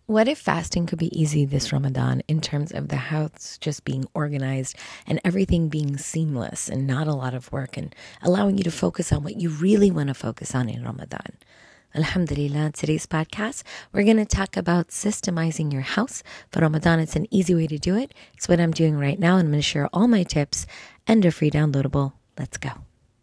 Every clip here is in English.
What if fasting could be easy this Ramadan in terms of the house just being organized and everything being seamless and not a lot of work and allowing you to focus on what you really want to focus on in Ramadan? Alhamdulillah, today's podcast, we're going to talk about systemizing your house. For Ramadan, it's an easy way to do it. It's what I'm doing right now, and I'm going to share all my tips and a free downloadable. Let's go.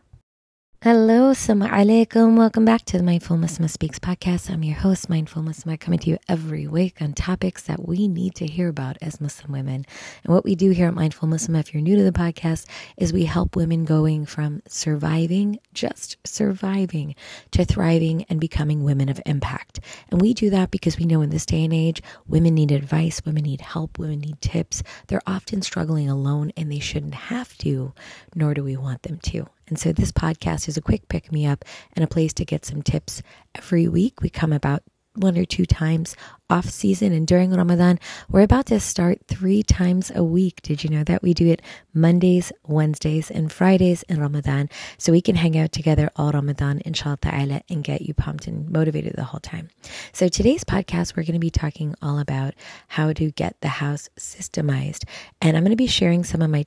Hello, assalamu alaikum. Welcome back to the Mindful Muslimah Speaks podcast. I'm your host, Mindful Muslimah, coming to you every week on topics that we need to hear about as Muslim women. And what we do here at Mindful Muslimah, if you're new to the podcast, is we help women going from surviving, just surviving, to thriving and becoming women of impact. And we do that because we know in this day and age, women need advice, women need help, women need tips. They're often struggling alone and they shouldn't have to, nor do we want them to. And so this podcast is a quick pick-me-up and a place to get some tips every week. We come about 1 or 2 times off season, and during Ramadan, we're about to start 3 times a week. Did you know that? We do it Mondays, Wednesdays, and Fridays in Ramadan, so we can hang out together all Ramadan, inshallah ta'ala, and get you pumped and motivated the whole time. So today's podcast, we're going to be talking all about how to get the house systemized, and I'm going to be sharing some of my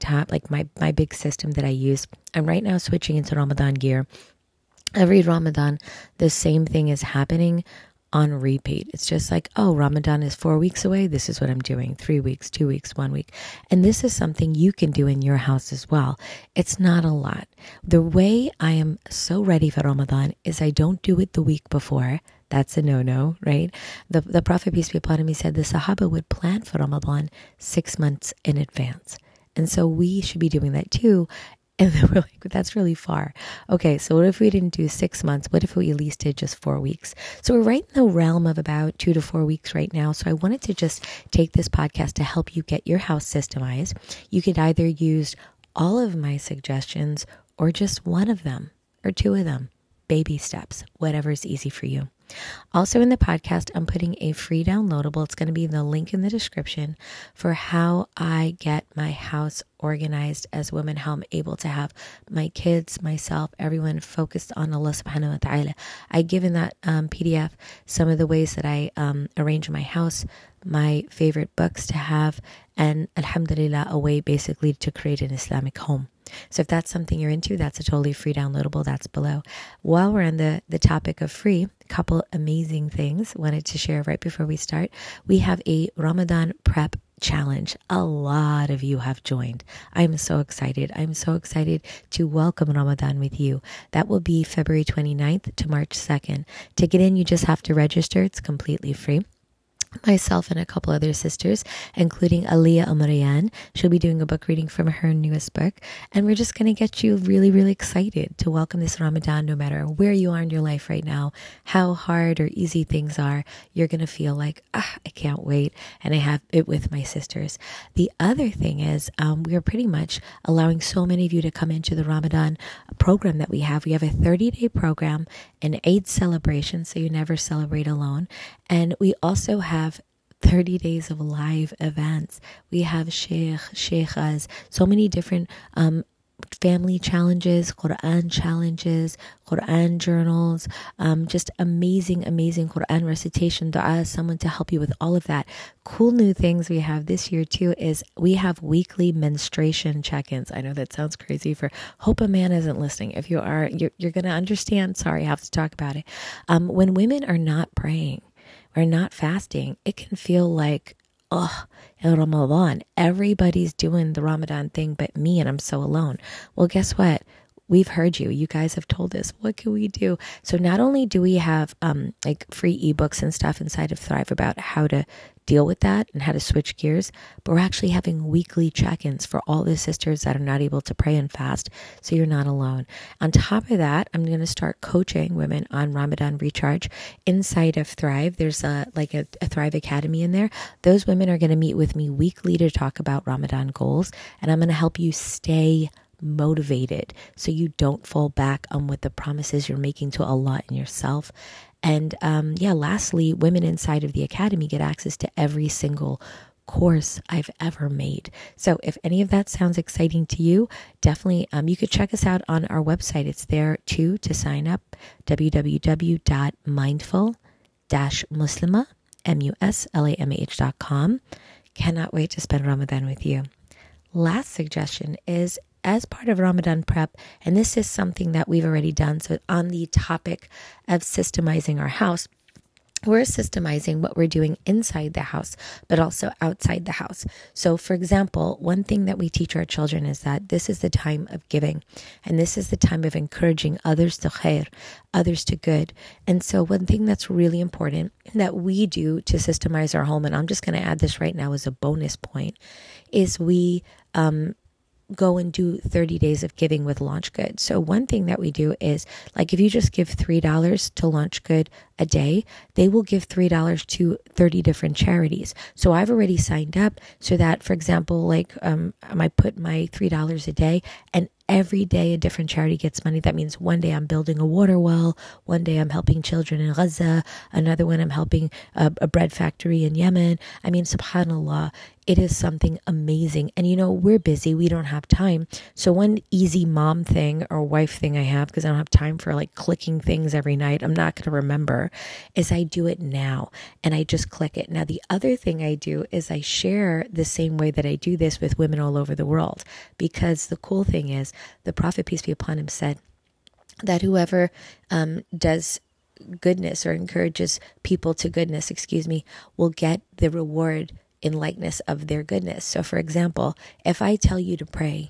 my big system that I use. I'm right now switching into Ramadan gear. Every Ramadan, the same thing is happening on repeat. It's just like, oh, Ramadan is 4 weeks away. This is what I'm doing. 3 weeks, 2 weeks, 1 week. And this is something you can do in your house as well. It's not a lot. The way I am so ready for Ramadan is I don't do it the week before. That's a no-no, right? The Prophet, peace be upon him, he said the Sahaba would plan for Ramadan 6 months in advance. And so we should be doing that too. And then we're like, that's really far. Okay, so what if we didn't do 6 months? What if we at least did just 4 weeks? So we're right in the realm of about 2 to 4 weeks right now. So I wanted to just take this podcast to help you get your house systemized. You could either use all of my suggestions or just one of them or 2 of them. Baby steps, whatever is easy for you. Also in the podcast, I'm putting a free downloadable. It's going to be the link in the description for how I get my house organized as women, how I'm able to have my kids, myself, everyone focused on Allah subhanahu wa ta'ala. I give in that PDF some of the ways that I arrange my house, my favorite books to have, and alhamdulillah, a way basically to create an Islamic home. So if that's something you're into, that's a totally free downloadable. That's below. While we're on the topic of free, a couple amazing things wanted to share right before we start. We have a Ramadan prep challenge. A lot of you have joined. I'm so excited. I'm so excited to welcome Ramadan with you. That will be February 29th to March 2nd. To get in, you just have to register. It's completely free. Myself and a couple other sisters, including Aliyah Amarian. She'll be doing a book reading from her newest book. And we're just going to get you really, really excited to welcome this Ramadan, no matter where you are in your life right now, how hard or easy things are. You're going to feel like, I can't wait. And I have it with my sisters. The other thing is we are pretty much allowing so many of you to come into the Ramadan program that we have. We have a 30-day program, an Eid celebration, so you never celebrate alone. And we also have 30 days of live events. We have sheikhas, so many different family challenges, Quran journals, just amazing Quran recitation, dua, someone to help you with all of that. Cool new things we have this year too is we have weekly menstruation check-ins. I know that sounds crazy. Hope a man isn't listening. If you are, you're going to understand. Sorry, I have to talk about it. When women are not praying, we're not fasting, it can feel like, in Ramadan, everybody's doing the Ramadan thing but me, and I'm so alone. Well, guess what? We've heard you. You guys have told us, what can we do? So not only do we have free ebooks and stuff inside of Thrive about how to deal with that and how to switch gears, but we're actually having weekly check-ins for all the sisters that are not able to pray and fast, so you're not alone. On top of that, I'm going to start coaching women on Ramadan Recharge inside of Thrive. There's a Thrive Academy in there. Those women are going to meet with me weekly to talk about Ramadan goals, and I'm going to help you stay motivated so you don't fall back on what the promises you're making to Allah and yourself. And lastly, women inside of the academy get access to every single course I've ever made. So if any of that sounds exciting to you, definitely you could check us out on our website. It's there too to sign up, www.mindful-muslimah.com. muslamah.com. Cannot wait to spend Ramadan with you. Last suggestion is, as part of Ramadan prep, and this is something that we've already done, so on the topic of systemizing our house, we're systemizing what we're doing inside the house, but also outside the house. So, for example, one thing that we teach our children is that this is the time of giving, and this is the time of encouraging others to khair, others to good. And so one thing that's really important that we do to systemize our home, and I'm just going to add this right now as a bonus point, is we go and do 30 days of giving with Launch Good. So one thing that we do is, like, if you just give $3 to Launch Good a day, they will give $3 to 30 different charities. So I've already signed up so that, for example, like I put my $3 a day, and every day a different charity gets money. That means one day I'm building a water well, one day I'm helping children in Gaza, another one I'm helping a bread factory in Yemen. I mean, subhanAllah, it is something amazing. And we're busy, we don't have time. So one easy mom thing or wife thing I have, because I don't have time for like clicking things every night, I'm not going to remember, is I do it now and I just click it. Now, the other thing I do is I share the same way that I do this with women all over the world, because the cool thing is the Prophet, peace be upon him, said that whoever does goodness or encourages people to goodness, will get the reward in likeness of their goodness. So for example, if I tell you to pray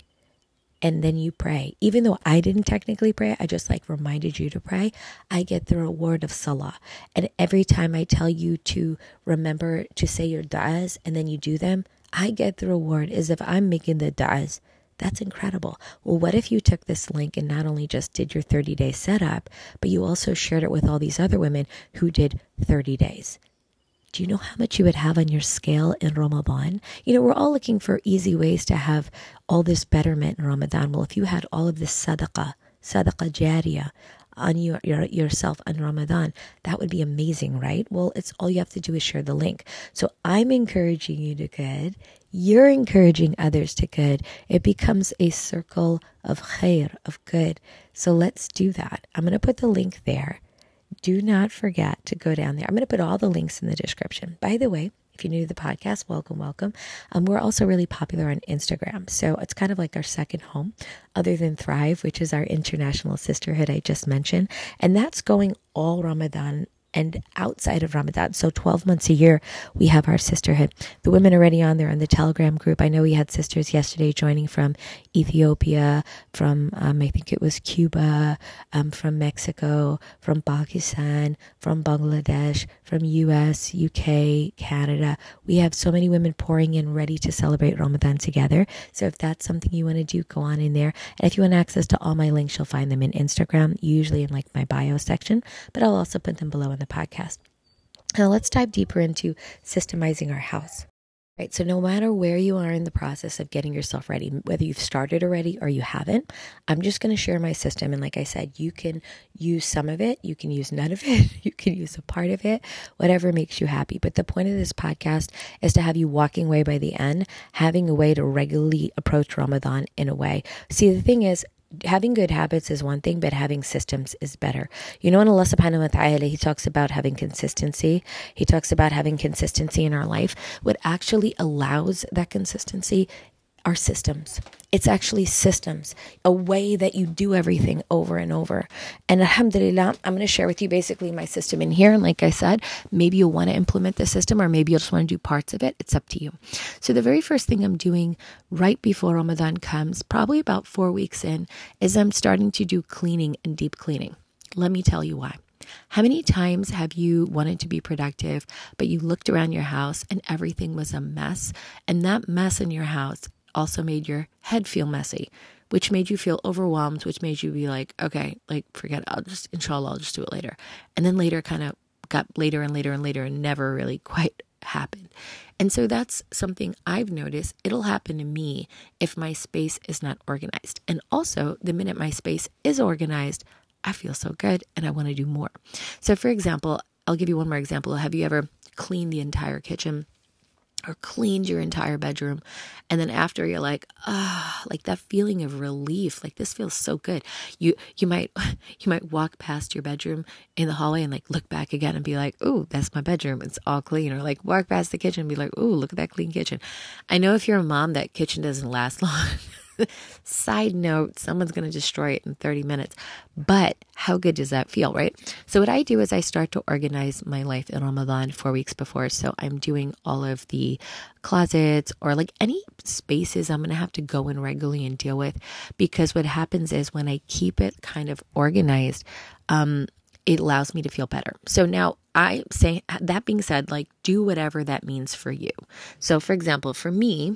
and then you pray, even though I didn't technically pray, I just reminded you to pray, I get the reward of salah. And every time I tell you to remember to say your du'as and then you do them, I get the reward as if I'm making the du'as. That's incredible. Well, what if you took this link and not only just did your 30-day setup, but you also shared it with all these other women who did 30 days? Do you know how much you would have on your scale in Ramadan? We're all looking for easy ways to have all this betterment in Ramadan. Well, if you had all of this sadaqah jariyah on yourself on Ramadan, that would be amazing, right? Well, it's all you have to do is share the link. So I'm encouraging you to good. You're encouraging others to good. It becomes a circle of khair, of good. So let's do that. I'm going to put the link there. Do not forget to go down there. I'm going to put all the links in the description. By the way, if you're new to the podcast, welcome. We're also really popular on Instagram. So it's kind of like our second home, other than Thrive, which is our international sisterhood I just mentioned. And that's going all Ramadan and outside of Ramadan. So 12 months a year, we have our sisterhood. The women are already on there on the Telegram group. I know we had sisters yesterday joining from Ethiopia, from, I think it was Cuba, from Mexico, from Pakistan, from Bangladesh, from US, UK, Canada. We have so many women pouring in ready to celebrate Ramadan together. So if that's something you want to do, go on in there. And if you want access to all my links, you'll find them in Instagram, usually in my bio section, but I'll also put them below in the podcast. Now let's dive deeper into systemizing our house. Right, so no matter where you are in the process of getting yourself ready, whether you've started already or you haven't, I'm just going to share my system. And like I said, you can use some of it, you can use none of it, you can use a part of it, whatever makes you happy. But the point of this podcast is to have you walking away by the end, having a way to regularly approach Ramadan in a way. See, the thing is, having good habits is one thing, but having systems is better. In Allah subhanahu wa ta'ala, He talks about having consistency. He talks about having consistency in our life. What actually allows that consistency are systems. It's actually systems, a way that you do everything over and over. And alhamdulillah, I'm going to share with you basically my system in here. And like I said, maybe you'll want to implement the system or maybe you'll just want to do parts of it. It's up to you. So the very first thing I'm doing right before Ramadan comes, probably about 4 weeks in, is I'm starting to do cleaning and deep cleaning. Let me tell you why. How many times have you wanted to be productive, but you looked around your house and everything was a mess? And that mess in your house also made your head feel messy, which made you feel overwhelmed, which made you be like, okay, forget it. Inshallah, I'll just do it later. And then later kind of got later and later and later and never really quite happened. And so that's something I've noticed. It'll happen to me if my space is not organized. And also the minute my space is organized, I feel so good and I want to do more. So for example, I'll give you one more example. Have you ever cleaned the entire kitchen or cleaned your entire bedroom. And then after you're like, like that feeling of relief, like this feels so good. You might walk past your bedroom in the hallway and like look back again and be like, ooh, that's my bedroom. It's all clean. Or like walk past the kitchen and be like, ooh, look at that clean kitchen. I know if you're a mom, that kitchen doesn't last long. Side note, someone's going to destroy it in 30 minutes. But how good does that feel, right? So what I do is I start to organize my life in Ramadan 4 weeks before. So I'm doing all of the closets or like any spaces I'm going to have to go in regularly and deal with. Because what happens is when I keep it kind of organized, it allows me to feel better. So now I say, that being said, like do whatever that means for you. So for example, for me,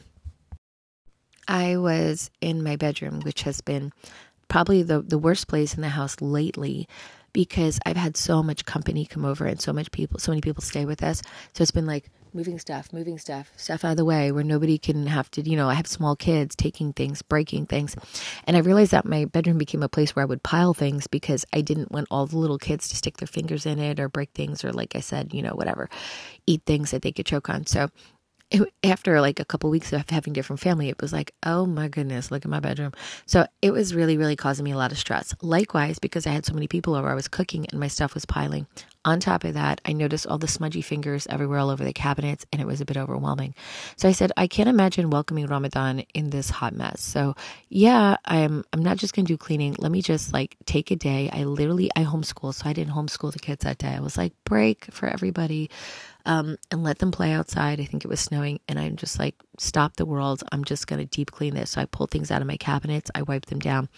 I was in my bedroom, which has been probably the worst place in the house lately because I've had so much company come over and so many people stay with us. So it's been like moving stuff out of the way where nobody can have to, I have small kids taking things, breaking things. And I realized that my bedroom became a place where I would pile things because I didn't want all the little kids to stick their fingers in it or break things or, like I said, whatever, eat things that they could choke on. So after like a couple of weeks of having different family, it was like, oh my goodness, look at my bedroom. So it was really, really causing me a lot of stress. Likewise, because I had so many people over, I was cooking and my stuff was piling. On top of that, I noticed all the smudgy fingers everywhere all over the cabinets, and it was a bit overwhelming. So I said, I can't imagine welcoming Ramadan in this hot mess. So yeah, I'm not just going to do cleaning. Let me just like take a day. I homeschool. So I didn't homeschool the kids that day. I was like, break for everybody. And let them play outside. I think it was snowing, and I'm just like, stop the world. I'm just going to deep clean this. So I pulled things out of my cabinets. I wiped them down.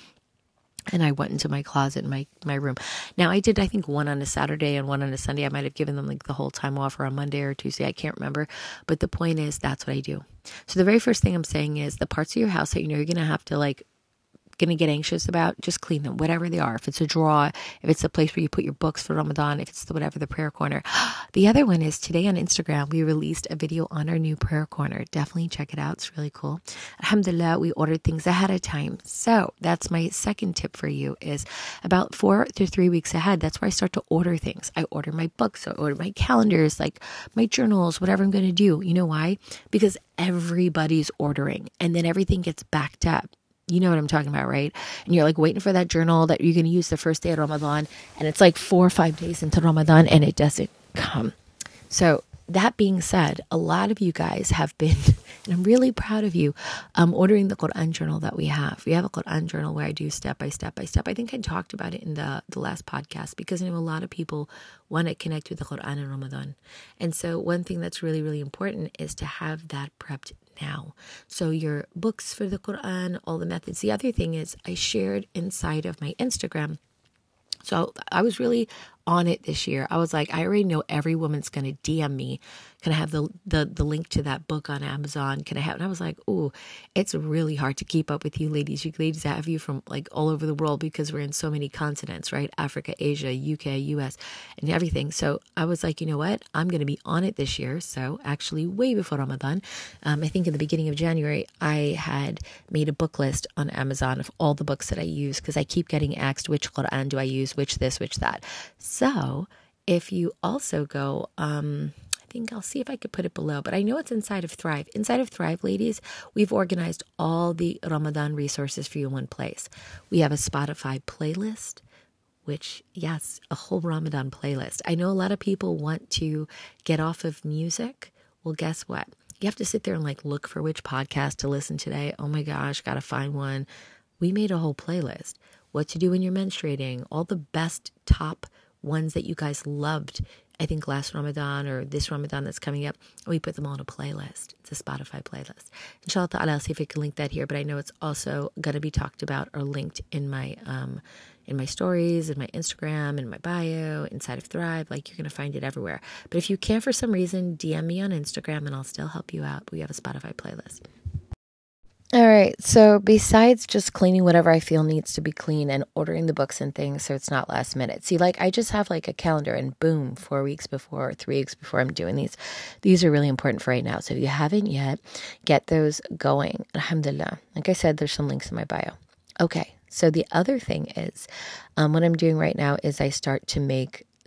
And I went into my closet in my room. Now, I did, I think, one on a Saturday and one on a Sunday. I might have given them like the whole time off, or a Monday or Tuesday. I can't remember. But the point is, that's what I do. So the very first thing I'm saying is the parts of your house that you're going to have to like going to get anxious about, just clean them, whatever they are. If it's a drawer, if it's the place where you put your books for Ramadan, if it's the prayer corner. The other one is today on Instagram, we released a video on our new prayer corner. Definitely check it out. It's really cool. Alhamdulillah, we ordered things ahead of time. So that's my second tip for you, is about 4 to 3 weeks ahead. That's where I start to order things. I order my books, I order my calendars, like my journals, whatever I'm going to do. You know why? Because everybody's ordering, and then everything gets backed up. You know what I'm talking about, right? And you're like waiting for that journal that you're going to use the first day of Ramadan. And it's like 4 or 5 days into Ramadan and it doesn't come. So that being said, a lot of you guys have been, and I'm really proud of you, ordering the Quran journal that we have. We have a Quran journal where I do step by step by step. I think I talked about it in the last podcast because I know a lot of people want to connect with the Quran in Ramadan. And so one thing that's really, really important is to have that prepped now. So your books for the Quran, all the methods. The other thing is I shared inside of my Instagram. So I was really on it this year. I was like, I already know every woman's going to DM me. Can I have the link to that book on Amazon? Can I have? And I was like, ooh, it's really hard to keep up with you ladies. You ladies have you from like all over the world because we're in so many continents, right? Africa, Asia, UK, US, and everything. So I was like, you know what? I'm going to be on it this year. So actually way before Ramadan, I think in the beginning of January, I had made a book list on Amazon of all the books that I use because I keep getting asked which Quran do I use, which this, which that. So if you also go, I think I'll see if I could put it below, but I know it's inside of Thrive. Inside of Thrive, ladies, we've organized all the Ramadan resources for you in one place. We have a Spotify playlist, which, yes, a whole Ramadan playlist. I know a lot of people want to get off of music. Well, guess what? You have to sit there and like look for which podcast to listen today. Oh my gosh, got to find one. We made a whole playlist. What to do when you're menstruating, all the best top ones that you guys loved, I think last Ramadan or this Ramadan that's coming up, we put them all in a playlist. It's a Spotify playlist. Inshallah ta'ala, I'll see if I can link that here, but I know it's also going to be talked about or linked in my stories, in my Instagram, in my bio, inside of Thrive. Like, you're going to find it everywhere. But if you can't for some reason, DM me on Instagram and I'll still help you out. We have a Spotify playlist. All right, so besides just cleaning whatever I feel needs to be clean and ordering the books and things so it's not last minute. See, like I just have like a calendar and boom, 4 weeks before, 3 weeks before I'm doing these. These are really important for right now. So if you haven't yet, get those going. Alhamdulillah. Like I said, there's some links in my bio. Okay, so the other thing is what I'm doing right now is I start to make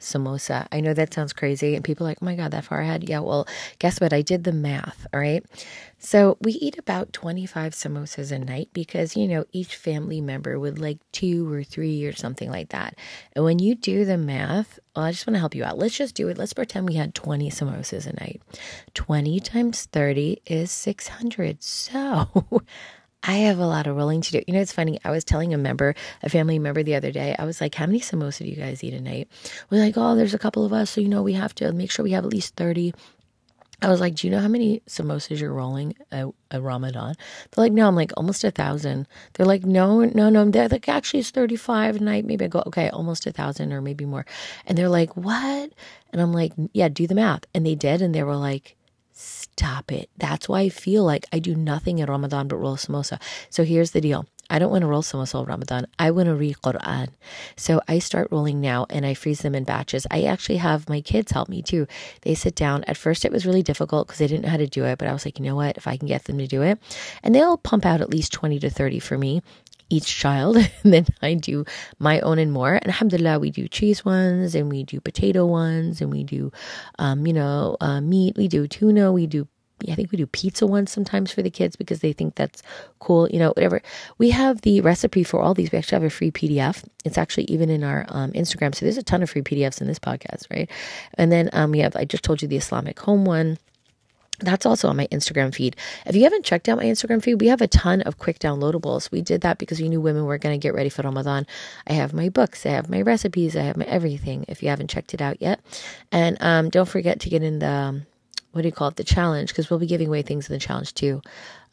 samosa. I know that sounds crazy and people are like, oh my God, that far ahead. Yeah, well, guess what? I did the math, all right? So we eat about 25 samosas a night because, each family member would like 2 or 3 or something like that. And when you do the math, well, I just want to help you out. Let's just do it. Let's pretend we had 20 samosas a night. 20 times 30 is 600. So I have a lot of rolling to do. It's funny. I was telling a family member the other day, I was like, how many samosa do you guys eat a night? We're like, oh, there's a couple of us. So, we have to make sure we have at least 30. I was like, do you know how many samosas you're rolling a Ramadan? They're like, no. I'm like, almost 1,000. They're like, no. They're like, actually, it's 35 a night. Maybe I go, okay, almost 1,000 or maybe more. And they're like, what? And I'm like, yeah, do the math. And they did. And they were like, stop it. That's why I feel like I do nothing in Ramadan but roll samosa. So here's the deal. I don't want to roll samosa all Ramadan. I want to read Quran. So I start rolling now and I freeze them in batches. I actually have my kids help me too. They sit down. At first it was really difficult because they didn't know how to do it. But I was like, you know what? If I can get them to do it. And they'll pump out at least 20 to 30 for me, each child. And then I do my own and more. And alhamdulillah, we do cheese ones and we do potato ones and we do, meat. We do tuna. I think we do pizza ones sometimes for the kids because they think that's cool, whatever. We have the recipe for all these. We actually have a free PDF. It's actually even in our Instagram. So there's a ton of free PDFs in this podcast, right? And then we have, I just told you, the Islamic home one. That's also on my Instagram feed. If you haven't checked out my Instagram feed, we have a ton of quick downloadables. We did that because we knew women were going to get ready for Ramadan. I have my books, I have my recipes, I have my everything if you haven't checked it out yet. And don't forget to get in the the challenge, because we'll be giving away things in the challenge too.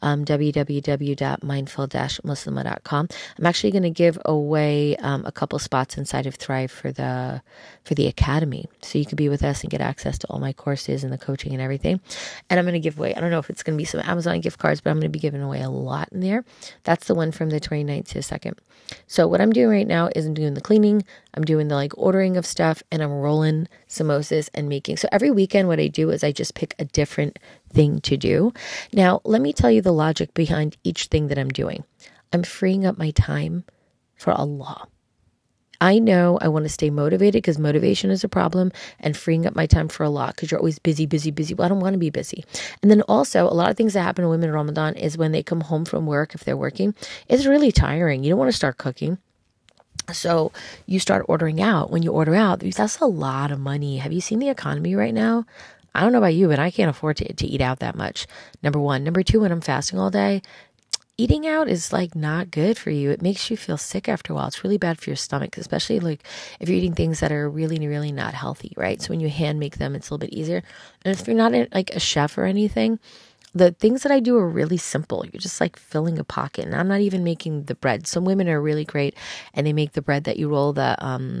www.mindful-muslima.com. I'm actually going to give away a couple spots inside of Thrive for the academy, so you could be with us and get access to all my courses and the coaching and everything. And I'm going to give away, I don't know if it's going to be some Amazon gift cards, but I'm going to be giving away a lot in there. That's the one from the 29th to the 2nd. So what I'm doing right now is I'm doing the cleaning, I'm doing the ordering of stuff, and I'm rolling samosas and making. So every weekend what I do is I just pick a different thing to do. Now, let me tell you the logic behind each thing that I'm doing. I'm freeing up my time for Allah. I know I want to stay motivated because motivation is a problem, and freeing up my time for Allah because you're always busy. Well, I don't want to be busy. And then also a lot of things that happen to women in Ramadan is when they come home from work, if they're working, it's really tiring. You don't want to start cooking. So you start ordering out. When you order out, that's a lot of money. Have you seen the economy right now? I don't know about you, but I can't afford to eat out that much. Number one. Number two, when I'm fasting all day, eating out is not good for you. It makes you feel sick after a while. It's really bad for your stomach, especially if you're eating things that are really, really not healthy, right? So when you hand make them, it's a little bit easier. And if you're not a chef or anything, the things that I do are really simple. You're just filling a pocket, and I'm not even making the bread. Some women are really great, and they make the bread that you roll the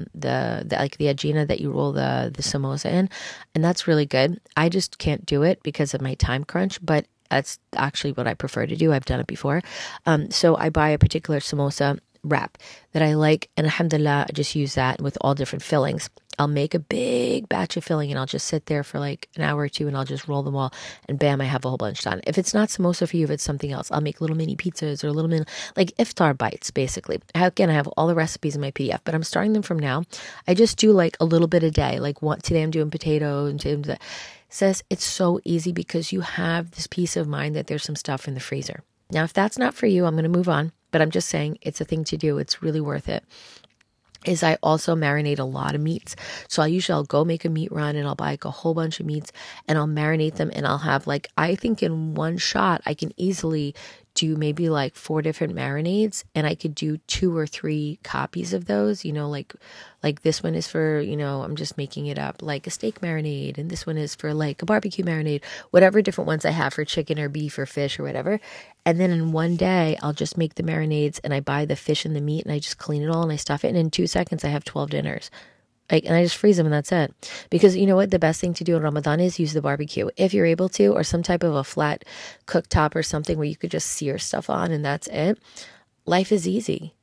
ajina that you roll the samosa in, and that's really good. I just can't do it because of my time crunch, but that's actually what I prefer to do. I've done it before. So I buy a particular samosa wrap that I like, and alhamdulillah, I just use that with all different fillings. I'll make a big batch of filling and I'll just sit there for an hour or two and I'll just roll them all, and bam, I have a whole bunch done. If it's not samosa for you, if it's something else, I'll make little mini pizzas or little mini, iftar bites, basically. Again, I have all the recipes in my PDF, but I'm starting them from now. I just do a little bit a day. Today I'm doing potato and today Says it's so easy because you have this peace of mind that there's some stuff in the freezer. Now, if that's not for you, I'm going to move on, but I'm just saying it's a thing to do. It's really worth it. Is I also marinate a lot of meats. So I'll go make a meat run and I'll buy a whole bunch of meats and I'll marinate them, and I'll have I think in one shot I can easily do maybe 4 different marinades, and I could do 2 or 3 copies of those, like this one is for, I'm just making it up, a steak marinade, and this one is for a barbecue marinade, whatever different ones I have for chicken or beef or fish or whatever. And then in one day, I'll just make the marinades and I buy the fish and the meat and I just clean it all and I stuff it. And in 2 seconds, I have 12 dinners. And I just freeze them and that's it. Because you know what? The best thing to do in Ramadan is use the barbecue. If you're able to, or some type of a flat cooktop or something where you could just sear stuff on and that's it. Life is easy.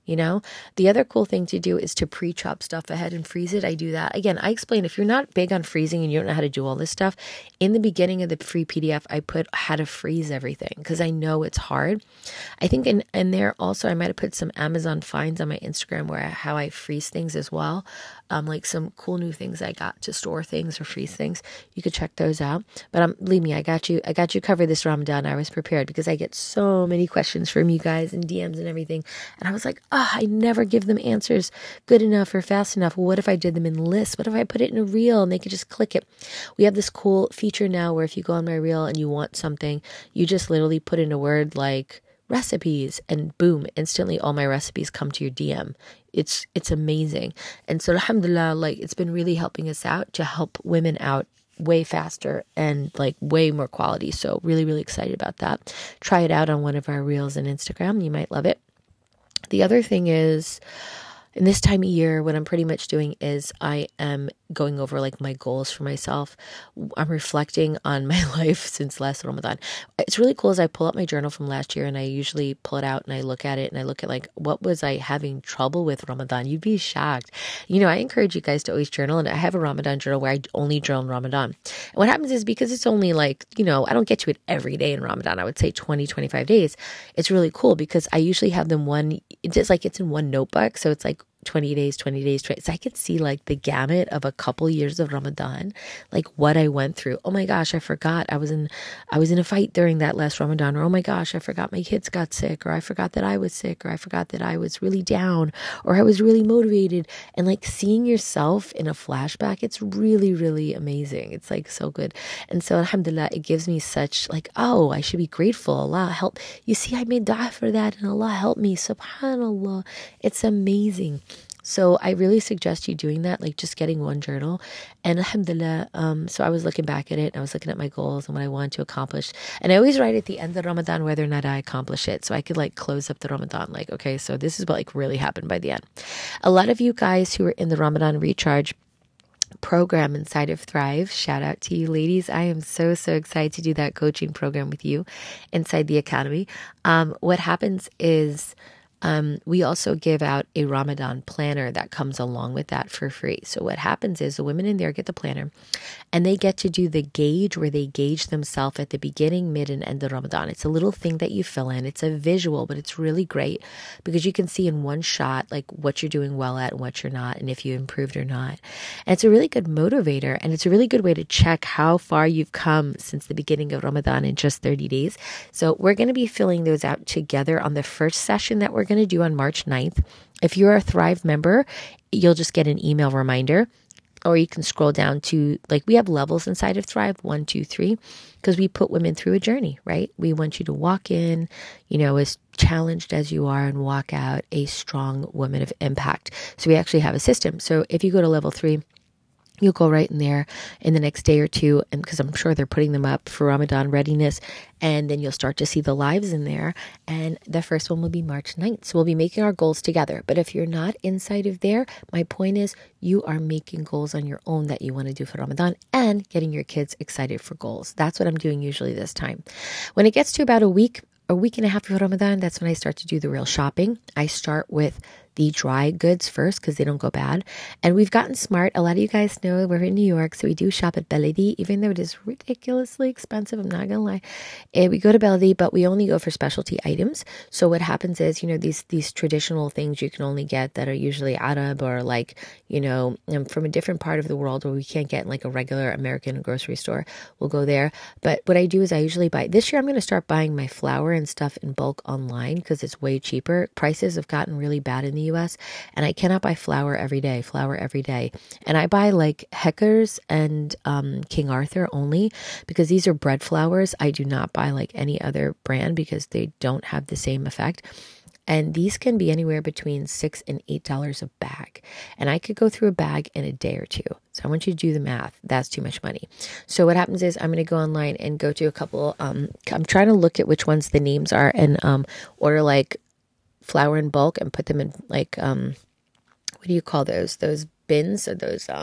you know? The other cool thing to do is to pre-chop stuff ahead and freeze it. I do that. Again, I explain, if you're not big on freezing and you don't know how to do all this stuff, in the beginning of the free PDF, I put how to freeze everything because I know it's hard. I think in there also, I might have put some Amazon finds on my Instagram where how I freeze things as well. Like some cool new things I got to store things or freeze things. You could check those out. But believe me, I got you covered this Ramadan. I was prepared because I get so many questions from you guys and DMs and everything. And I was like, I never give them answers good enough or fast enough. Well, what if I did them in lists? What if I put it in a reel and they could just click it? We have this cool feature now where if you go on my reel and you want something, you just literally put in a word like recipes and boom, instantly all my recipes come to your DM. It's amazing. And so alhamdulillah, like it's been really helping us out to help women out way faster and like way more quality. So really, really excited about that. Try it out on one of our reels on Instagram. You might love it. The other thing is, in this time of year, what I'm pretty much doing is I am going over like my goals for myself. I'm reflecting on my life since last Ramadan. It's really cool as I pull up my journal from last year and I usually pull it out and I look at it and I look at like, what was I having trouble with Ramadan? You'd be shocked. You know, I encourage you guys to always journal, and I have a Ramadan journal where I only journal in Ramadan. And what happens is, because it's only like, you know, I don't get to it every day in Ramadan. I would say 20, 25 days. It's really cool because I usually have them it's in one notebook. So it's like 20 days. So I could see like the gamut of a couple years of Ramadan, like what I went through. Oh my gosh, I forgot I was in a fight during that last Ramadan, or oh my gosh, I forgot my kids got sick, or I forgot that I was sick, or I forgot that I was really down, or I was really motivated. And like seeing yourself in a flashback, it's really, really amazing. It's like so good. And so alhamdulillah, it gives me such like, oh, I should be grateful. Allah help. You see, I made dua for that and Allah helped me. Subhanallah. It's amazing. So I really suggest you doing that, like just getting one journal. And alhamdulillah, so I was looking back at it and I was looking at my goals and what I wanted to accomplish. And I always write at the end of Ramadan whether or not I accomplish it. So I could like close up the Ramadan, like, okay, so this is what like really happened by the end. A lot of you guys who are in the Ramadan Recharge program inside of Thrive, shout out to you ladies. I am so excited to do that coaching program with you inside the academy. What happens is, we also give out a Ramadan planner that comes along with that for free. So what happens is the women in there get the planner and they get to do the gauge where they gauge themselves at the beginning, mid, and end of Ramadan. It's a little thing that you fill in. It's a visual, but it's really great because you can see in one shot like what you're doing well at and what you're not, and if you improved or not. And it's a really good motivator, and it's a really good way to check how far you've come since the beginning of Ramadan in just 30 days. So we're going to be filling those out together on the first session that we're going to do on March 9th. If you're a Thrive member, you'll just get an email reminder, or you can scroll down to, like, we have levels inside of Thrive, 1, 2, 3, because we put women through a journey, right? We want you to walk in, you know, as challenged as you are, and walk out a strong woman of impact. So we actually have a system. So if you go to level 3, you'll go right in there in the next day or two, and because I'm sure they're putting them up for Ramadan readiness, and then you'll start to see the lives in there. And the first one will be March 9th. So we'll be making our goals together. But if you're not inside of there, my point is you are making goals on your own that you want to do for Ramadan and getting your kids excited for goals. That's what I'm doing usually this time. When it gets to about a week and a half before Ramadan, that's when I start to do the real shopping. I start with the dry goods first because they don't go bad. And we've gotten smart. A lot of you guys know we're in New York, so we do shop at Beledi, even though it is ridiculously expensive. I'm not going to lie. And we go to Beledi, but we only go for specialty items. So what happens is, you know, these traditional things you can only get that are usually Arab or like, you know, from a different part of the world where we can't get in like a regular American grocery store. We'll go there. But what I do is I usually buy, this year I'm going to start buying my flour and stuff in bulk online because it's way cheaper. Prices have gotten really bad in the US, and I cannot buy flour every day. And I buy like Heckers and King Arthur only because these are bread flours. I do not buy like any other brand because they don't have the same effect. And these can be anywhere between $6 and $8 a bag. And I could go through a bag in a day or two. So I want you to do the math. That's too much money. So what happens is I'm going to go online and go to a couple. I'm trying to look at which ones the names are and order like flour in bulk and put them in like, what do you call those bins or those,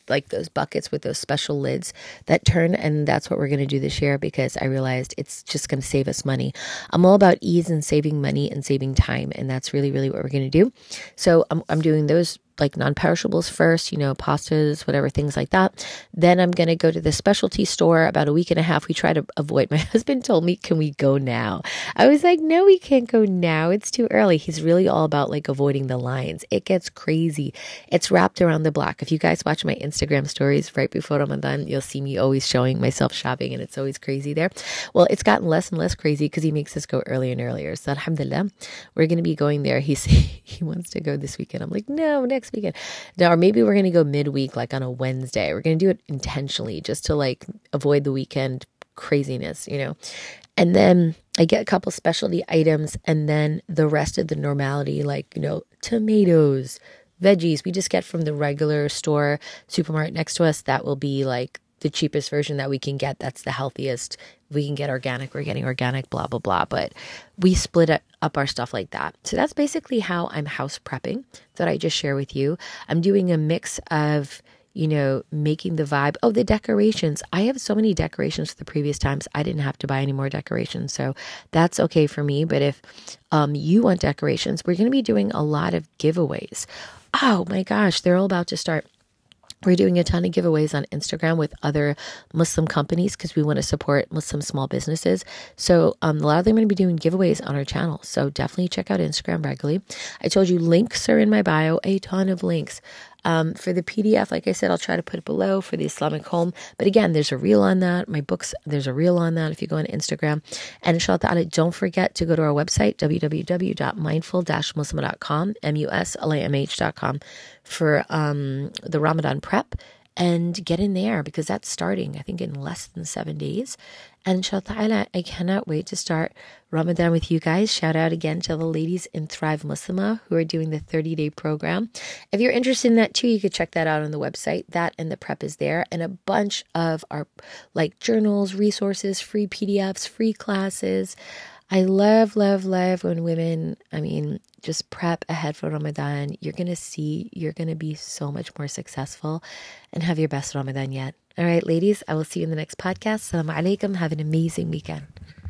like those buckets with those special lids that turn. And that's what we're going to do this year because I realized it's just going to save us money. I'm all about ease and saving money and saving time. And that's really, really what we're going to do. So I'm doing those like non-perishables first, pastas, whatever, things like that. Then I'm going to go to the specialty store about a week and a half. We try to avoid, my husband told me, can we go now? I was like, no, we can't go now. It's too early. He's really all about like avoiding the lines. It gets crazy. It's wrapped around the block. If you guys watch my Instagram stories right before Ramadan, you'll see me always showing myself shopping and it's always crazy there. Well, it's gotten less and less crazy because he makes us go earlier and earlier. So alhamdulillah, we're going to be going there. He wants to go this weekend. I'm like, no, next weekend. Now, or maybe we're going to go midweek, like on a Wednesday. We're going to do it intentionally just to like avoid the weekend craziness, And then I get a couple specialty items and then the rest of the normality, like, tomatoes, veggies, we just get from the regular store, supermarket next to us. That will be like the cheapest version that we can get. That's the healthiest. If we can get organic, we're getting organic, blah, blah, blah. But we split up our stuff like that. So that's basically how I'm house prepping that I just share with you. I'm doing a mix of, making the vibe. Oh, the decorations. I have so many decorations for the previous times. I didn't have to buy any more decorations. So that's okay for me. But if you want decorations, we're going to be doing a lot of giveaways. Oh my gosh, they're all about to start. We're doing a ton of giveaways on Instagram with other Muslim companies because we want to support Muslim small businesses. So a lot of them are going to be doing giveaways on our channel. So definitely check out Instagram regularly. I told you links are in my bio, a ton of links. For the PDF, like I said, I'll try to put it below for the Islamic home. But again, there's a reel on that. My books, there's a reel on that if you go on Instagram. And inshallah ta'ala, don't forget to go to our website, www.mindful-muslimah.com, muslimh.com, for the Ramadan prep. And get in there because that's starting, I think, in less than 7 days. And inshallah ta'ala, I cannot wait to start Ramadan with you guys. Shout out again to the ladies in Thrive Muslimah who are doing the 30-day program. If you're interested in that too, you could check that out on the website. That and the prep is there. And a bunch of our like journals, resources, free PDFs, free classes. I love, love, love when women, just prep ahead for Ramadan. You're going to be so much more successful and have your best Ramadan yet. All right, ladies, I will see you in the next podcast. Assalamu alaikum. Have an amazing weekend.